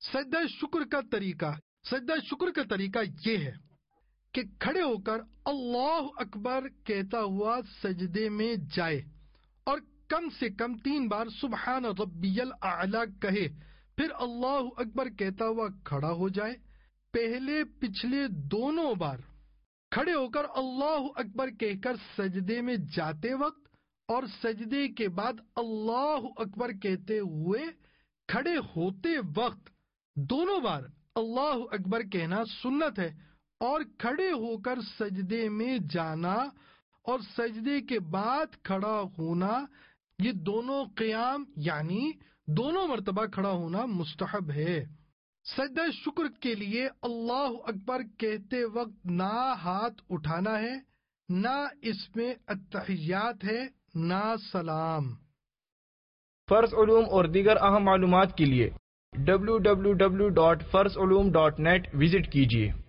سجدہ شکر کا طریقہ یہ ہے کہ کھڑے ہو کر اللہ اکبر کہتا ہوا سجدے میں جائے اور کم سے کم 3 بار سبحان ربی الاعلی کہے، پھر اللہ اکبر کہتا ہوا کھڑا ہو جائے۔ پہلے پچھلے دونوں بار کھڑے ہو کر اللہ اکبر کہہ کر سجدے میں جاتے وقت اور سجدے کے بعد اللہ اکبر کہتے ہوئے کھڑے ہوتے وقت دونوں بار اللہ اکبر کہنا سنت ہے، اور کھڑے ہو کر سجدے میں جانا اور سجدے کے بعد کھڑا ہونا، یہ دونوں قیام یعنی دونوں مرتبہ کھڑا ہونا مستحب ہے۔ سجدہ شکر کے لیے اللہ اکبر کہتے وقت نہ ہاتھ اٹھانا ہے، نہ اس میں التحیات ہے، نہ سلام۔ فرض علوم اور دیگر اہم معلومات کے لیے www.farzulum.net وزٹ کیجیے۔